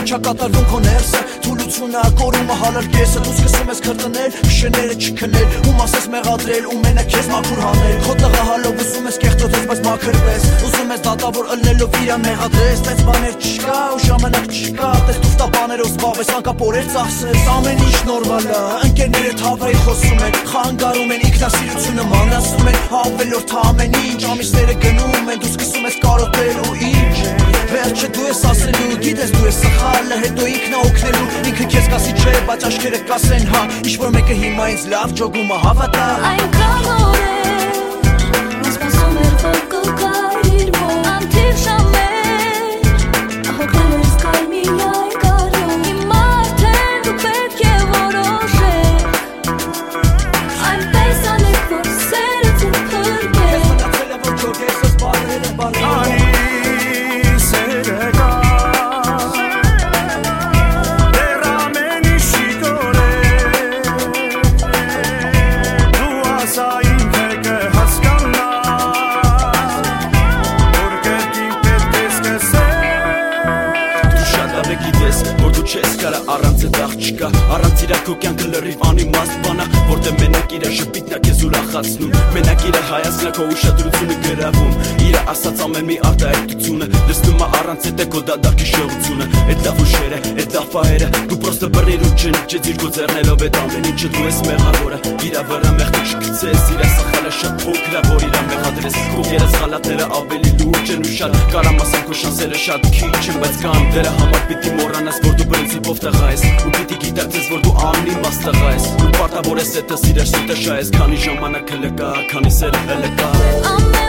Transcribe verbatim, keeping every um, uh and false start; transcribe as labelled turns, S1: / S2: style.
S1: չակատարվում քո ներսը Թուլությունը կորումը հալար կեսը Դու սկսում ես քրտնել, շները չքնել Ում ասես մեղադրել, ու մենակ քեզ մաքուր հանել Քո տղա հալով ուզում ես կեղտոտես, բայց մաքրվես Ուզում ես դատավոր ըլնելով իրան մեղադրես Տես բաներ չկա, ու ժամանակ չկա Տես տուֆտաբաներով զբաղվես, անկապորեր ծախսես Ամեն ինչ նորմալ է, ընկերներդ հավրի խոսում են Խանգարում են, ինքնասիրությունը մանրացնում են Հավելորդ ամեն ինչ, ամիսները գնում են Դու սկսում ես կարոտել ու ինչ Վերջը դու ես ասելու, գիտես դու ես սխալը Հետո ինքնա օգնելու, ինքը քեզ կասի չէ, բայց աչքերը կասեն հա Ինչ-որ մեկը հիմա ինձ լավ ջոգումը հավատա
S2: Այնքան օր է, ասպասում էր որ կգար իր մոտ Անթիվ ժամեր, հոգնել էր սկար միայն կարում Իմ արդեն դու պետք է որոշել Այնպես անեք, որ սերը ձեր փրկել
S1: Ես մտածել եմ, որ ջոգես ես բարերը բարերը Առանց այդ աղջիկա, առանց իրա քո կյանքը լրիվ անիմաստ բանա Որտեղ մենակ իրա շպիտն է քեզ ուրախացնում Մենակ իրա հայացքն է քո ուշադրությունը գրավում Իրա ասած ամեն մի արտահայտությունը Լսնում է առանց այդ է քո դադարքի շեղությունը Այդ լավ ուշերը, այդ լավ պահերը Դու պրոստը բռնիր ու չնիջեց իր քո ձեռներով այդ ամեն ինչը դու ես մեղավորը Իրա վրա մեղքը չգցես, իրա սխալը շատ փոքր է որ իրա մեղադրես Քո երազանքները ավելի լուրջ են ու շատ Կարամ ասեմ քո շանսերը շատ քիչ են բայց կան Դրա համար պիտի մոռանաս որ դու պրինցիպով տղա ես Ու պիտի գիտակցես որ դու անիմաստ տղա ես Ու պարտավոր ես հետը սիրեր սուտը շայես Քանի ժամանակը լկա, քանի սերը հլկա